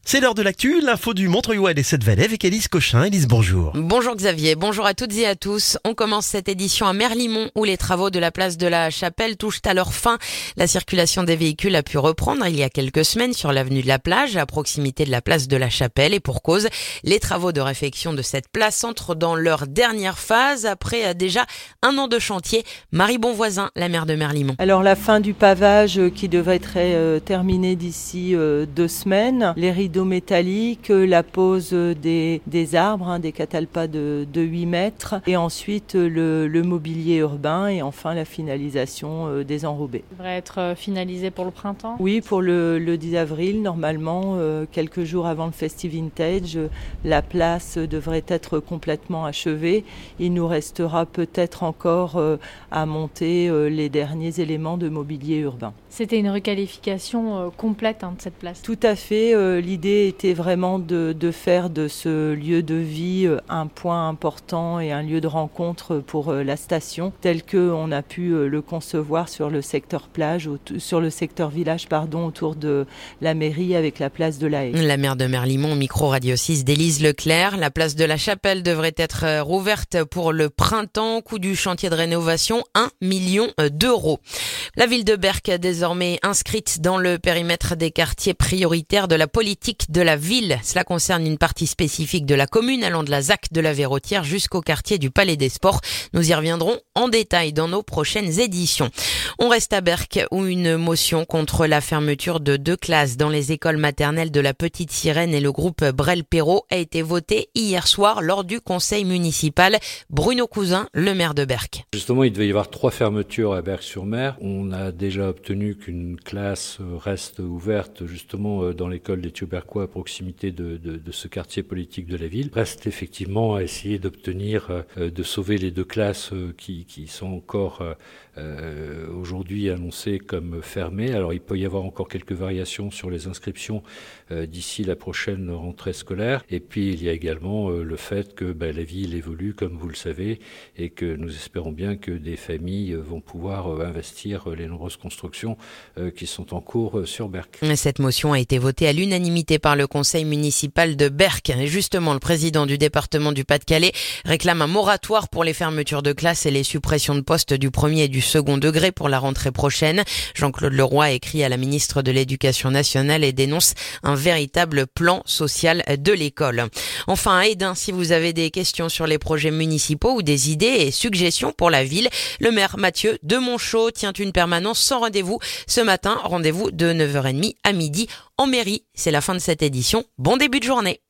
C'est l'heure de l'actu, l'info du Montreuillois et des Sept-Vallées avec Élise Cochin. Élise, bonjour. Bonjour Xavier, bonjour à toutes et à tous. On commence cette édition à Merlimont où les travaux de la place de la Chapelle touchent à leur fin. La circulation des véhicules a pu reprendre il y a quelques semaines sur l'avenue de la Plage, à proximité de la place de la Chapelle. Et pour cause, les travaux de réfection de cette place entrent dans leur dernière phase après déjà 1 an de chantier. Marie Bonvoisin, la maire de Merlimont. Alors la fin du pavage qui devrait être terminée d'ici 2 semaines, les rideaux métalliques, la pose des arbres, des catalpas de 8 mètres et ensuite le mobilier urbain et enfin la finalisation des enrobés. Ça devrait être finalisé pour le printemps ? Oui, pour le 10 avril, normalement, quelques jours avant le Festive Vintage, la place devrait être complètement achevée. Il nous restera peut-être encore à monter les derniers éléments de mobilier urbain. C'était une requalification complète de cette place. Tout à fait. L'idée était vraiment de faire de ce lieu de vie un point important et un lieu de rencontre pour la station, tel qu'on a pu le concevoir sur le secteur plage, sur le secteur village, autour de la mairie avec la place de la Haye. La maire de Merlimont, micro Radio 6 d'Élise Leclerc. La place de la Chapelle devrait être rouverte pour le printemps. Coût du chantier de rénovation, 1 million d'euros. La ville de Berck, désormais inscrite dans le périmètre des quartiers prioritaires de la politique de la ville. Cela concerne une partie spécifique de la commune allant de la ZAC de la Verrotière jusqu'au quartier du Palais des Sports. Nous y reviendrons en détail dans nos prochaines éditions. On reste à Berck où une motion contre la fermeture de 2 classes dans les écoles maternelles de la Petite Sirène et le groupe Brel-Perrault a été votée hier soir lors du conseil municipal. Bruno Cousin, le maire de Berck. Justement, il devait y avoir 3 fermetures à Berck-sur-Mer. On a déjà obtenu qu'une classe reste ouverte justement dans l'école des Thiaubercois à proximité de ce quartier politique de la ville. Reste effectivement à essayer d'obtenir de sauver les 2 classes qui sont encore aujourd'hui annoncées comme fermées. Alors il peut y avoir encore quelques variations sur les inscriptions d'ici la prochaine rentrée scolaire. Et puis il y a également le fait que la ville évolue comme vous le savez et que nous espérons bien que des familles vont pouvoir investir les nombreuses constructions qui sont en cours sur Berck. Cette motion a été votée à l'unanimité par le conseil municipal de Berck. Et justement, le président du département du Pas-de-Calais réclame un moratoire pour les fermetures de classes et les suppressions de postes du premier et du second degré pour la rentrée prochaine. Jean-Claude Leroy écrit à la ministre de l'Éducation nationale et dénonce un véritable plan social de l'école. Enfin, à Hesdin, si vous avez des questions sur les projets municipaux ou des idées et suggestions pour la ville, le maire Mathieu Demonchot tient une permanence sans rendez-vous. Ce matin, rendez-vous de 9h30 à midi en mairie. C'est la fin de cette édition. Bon début de journée.